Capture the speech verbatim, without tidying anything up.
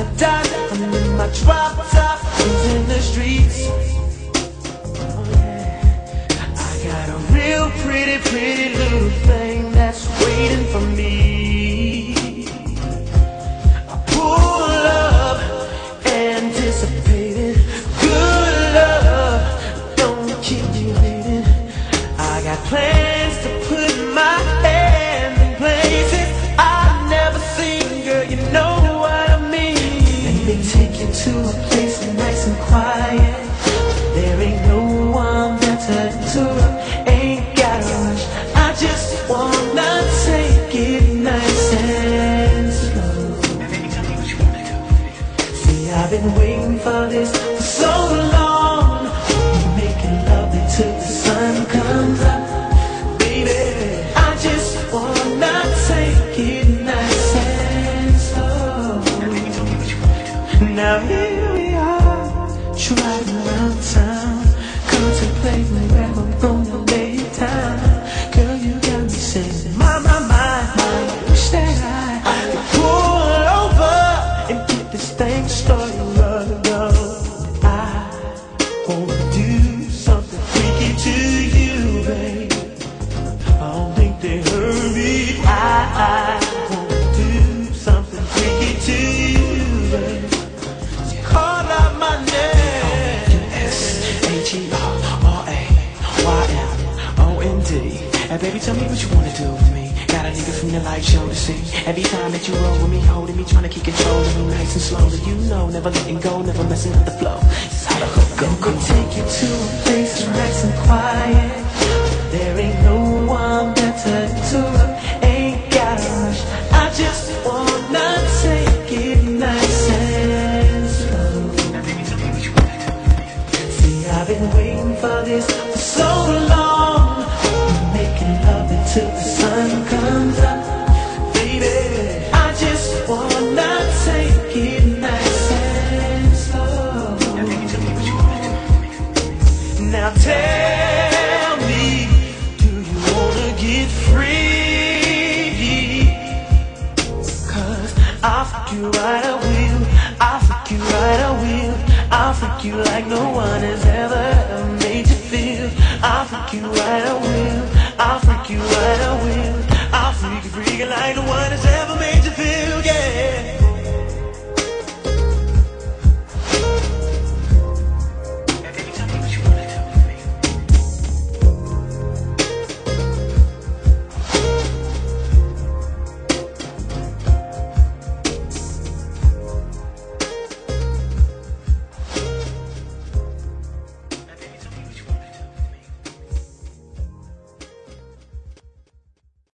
the dot, I'm in my drop top, in the streets. Oh yeah, I got a real pretty, pretty little thing that's waiting for me. I pull up, anticipating good love, don't keep me waiting. I got plans to put my hands in places I've never seen, girl, you know what I mean. Let me take you to a place nice and quiet. There ain't no one there to interrupt, ain't gotta rush. I just wanna take it nice and slow. See, I've been waiting for this for so long. We're making love until the sun comes up. I just wanna take it nice and slow. Now here we are, driving around town, contemplating where I'm gonna lay it down. Girl, you got me saying, my, my, my, I wish that I could pull over and get this thing started. I wanna do something freaky to you, babe. I don't think they heard me. I, I wanna do something freaky to you, babe. So call out my name. S H E R R A Y M O N D. Hey baby, tell me what you wanna do with me. Got a nigga from the light show to see. Every time that you roll with me, holding me, trying to keep control of me nice and slowly. You know, never letting go, never messing with the flow. This is how the hook go. Let me take you to a place nice and quiet. There ain't no one better to interrupt, ain't gotta rush. I just wanna take it nice and slow. See, I've been waiting for this for so long. We're making love until the sun comes up. Baby, I just wanna take it nice and slow. Now tell me, get free, cause I'll freak you right, I will. I'll freak you right, I will. I'll freak you like no one has ever made you feel. I'll freak you right, I will.